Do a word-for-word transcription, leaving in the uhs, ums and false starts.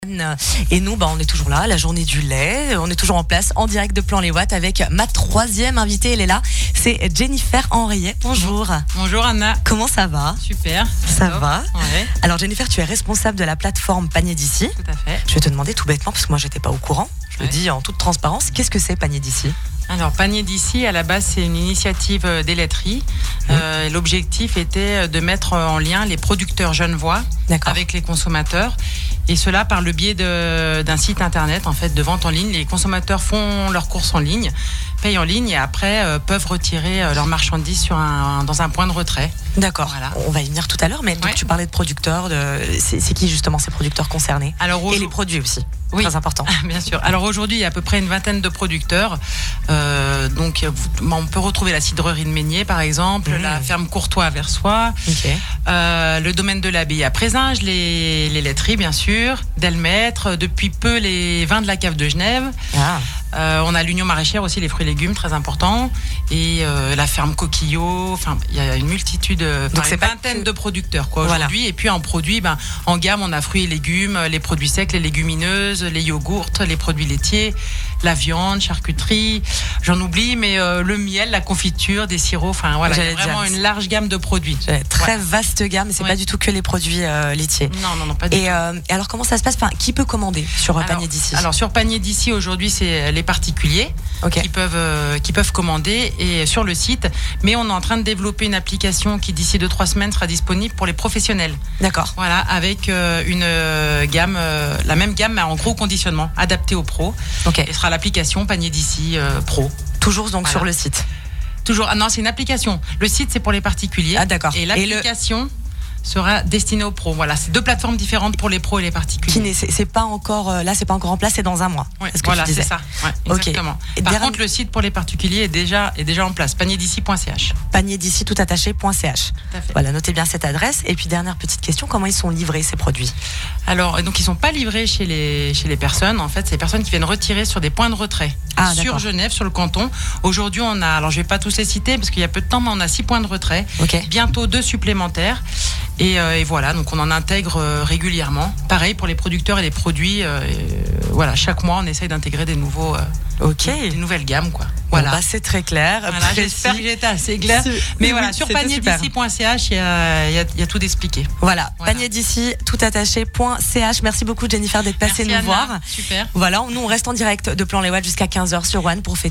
Et nous, bah, on est toujours là, la journée du lait. On est toujours en place, en direct de Plan Les Watts avec ma troisième invitée. Elle est là, c'est Jennifer Henriet. Bonjour. Bonjour Anna. Comment ça va? Super. Ça top. va. Ouais. Alors Jennifer, tu es responsable de la plateforme Panier d'ici. Tout à fait. Je vais te demander tout bêtement, parce que moi j'étais pas au courant. Je Ouais. le dis en toute transparence. Qu'est-ce que c'est Panier d'ici? Alors Panier d'ici, à la base, c'est une initiative des laiteries. Mmh. Euh, l'objectif était de mettre en lien les producteurs genevois D'accord. avec les consommateurs. Et cela par le biais de, d'un site internet, en fait, de vente en ligne. Les consommateurs font leurs courses en ligne, payent en ligne et après euh, peuvent retirer euh, leurs marchandises sur un, dans un point de retrait. D'accord. Voilà. On va y venir tout à l'heure, mais donc Ouais. tu parlais de producteurs. De... C'est, c'est qui justement ces producteurs concernés? Alors, Et aujourd'hui- les produits aussi. Oui. Très important. Bien sûr. Alors aujourd'hui, il y a à peu près une vingtaine de producteurs. Euh, donc, vous- on peut retrouver la cidrerie de Meignier, par exemple, Mmh. la ferme Courtois à Versoix, Ok. euh, le domaine de l'abbaye à Présinges, les, les laiteries, bien sûr, Delmêtre, depuis peu les vins de la cave de Genève. Ah. Euh, on a l'Union maraîchère aussi, les fruits et légumes, très important. Et euh, la ferme Coquillot. Enfin, il y a une multitude, euh, Donc enfin, c'est une pas vingtaine que- de producteurs quoi, Voilà. aujourd'hui. Et puis en produits, ben, en gamme, on a fruits et légumes, les produits secs, les légumineuses, les yogourts, les produits laitiers, la viande, charcuterie. J'en oublie, mais euh, le miel, la confiture, des sirops. Enfin voilà, il y a J'allais dire, vraiment c'est- une large gamme de produits. J'ai Très Ouais. vaste gamme, mais c'est Ouais. pas du tout que les produits euh, laitiers. Non, non, non, pas du tout. Et, euh, et alors comment ça se passe? Enfin, qui peut commander sur un Alors- Panier d'ici? Alors sur Panier d'ici aujourd'hui, c'est les particuliers Ok. qui peuvent euh, qui peuvent commander et sur le site. Mais on est en train de développer une application qui d'ici deux trois semaines sera disponible pour les professionnels. D'accord. Voilà, avec euh, une euh, gamme, euh, la même gamme mais en gros conditionnement, adaptée aux pros. Ok. Et ce sera l'application Panier d'ici euh, Pro. Toujours donc Voilà. sur le site. Toujours. Ah non, c'est une application. Le site c'est pour les particuliers. Ah d'accord. Et Et le l'application sera destinée aux pros. Voilà, c'est deux plateformes différentes pour les pros et les particuliers. qui n'est c'est, c'est pas encore euh, là, c'est pas encore en place, c'est dans un mois. Ouais, C'est ce que voilà, tu c'est disais. ça. Ouais, Ok. exactement. Et Par dernier- contre, le site pour les particuliers est déjà, est déjà en place. panier d'ici point c h. Panier d'ici tout attaché.ch. Tout à fait. Voilà, notez bien cette adresse. Et puis dernière petite question, comment ils sont livrés ces produits? Alors, donc ils sont pas livrés chez les chez les personnes. En fait, c'est les personnes qui viennent retirer sur des points de retrait Ah, sur d'accord. Genève, sur le canton. Aujourd'hui, on a, alors je vais pas tous les citer parce qu'il y a peu de temps, mais on a six points de retrait. Ok. Bientôt deux supplémentaires. Et, euh, et voilà, donc on en intègre euh, régulièrement. Pareil pour les producteurs et les produits. euh, et, euh, voilà, chaque mois, on essaye d'intégrer des nouveaux, euh, Ok. des nouvelles gammes, quoi. Voilà. Voilà. Bah, c'est très clair. Voilà, précis. j'espère que j'étais assez clair. C'est- Mais oui, voilà, oui, sur c'était panier super. d'ici point c h, il y a, il y a- il y a tout d'expliqué. Voilà, Voilà. panier d'ici tout attaché.ch. Merci beaucoup Jennifer d'être passée Merci, nous Anna. voir. Super. Voilà, nous on reste en direct de Plan Les Watts jusqu'à quinze heures sur One pour fêter